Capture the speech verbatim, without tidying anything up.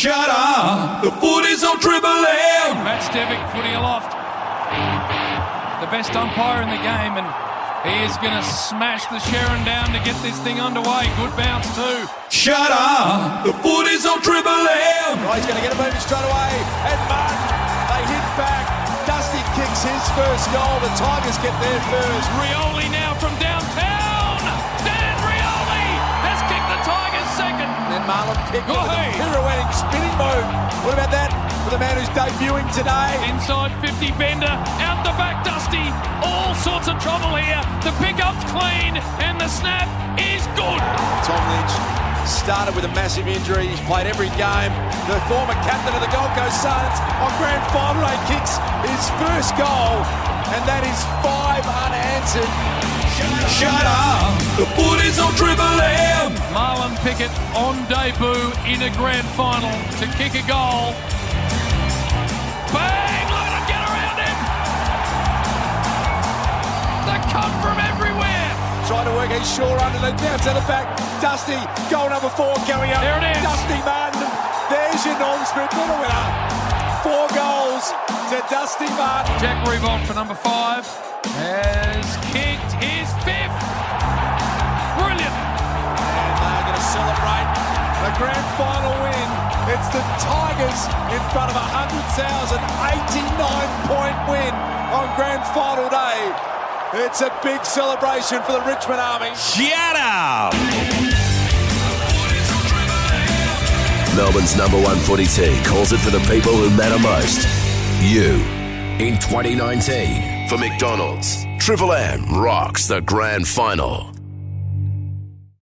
Shut up! The footy's on Triple M! Matt Stevic, footy aloft. The best umpire in the game, and he is going to smash the Sharon down to get this thing underway. Good bounce too. Shut up! The footy's on Triple M! Oh, he's going to get a moving straight away. And Martin, they hit back. Dusty kicks his first goal. The Tigers get there first. Rioli now from downtown. Dan Rioli has kicked the Tigers second. And then Marlon Pick with Oh, a hey. pirouetting spinning move. What about that for the man who's debuting today? Inside fifty bender, out the back Dusty. All sorts of trouble here. The pickup's clean and the snap is good. Tom Lynch started with a massive injury. He's played every game. The former captain of the Gold Coast Suns on grand final day kicks his first goal, and that is five unanswered. Shut up! The footy's on Triple M! Marlon Pickett on debut in a grand final to kick a goal. Bang! Look at him get around him! They come from everywhere! Trying to work his shore under the down to the back. Dusty, goal number four going up. There it is. Dusty Martin. There's your non-sprint little winner. Four goals to Dusty Martin. Jack Reebok for number five has kicked his fifth. Brilliant. And they're going to celebrate the grand final win. It's the Tigers in front of a one hundred thousand eighty-nine point win on grand final day. It's a big celebration for the Richmond Army. Shut up! Melbourne's number one footy team calls it for the people who matter most. You. In twenty nineteen, for McDonald's, Triple M rocks the grand final.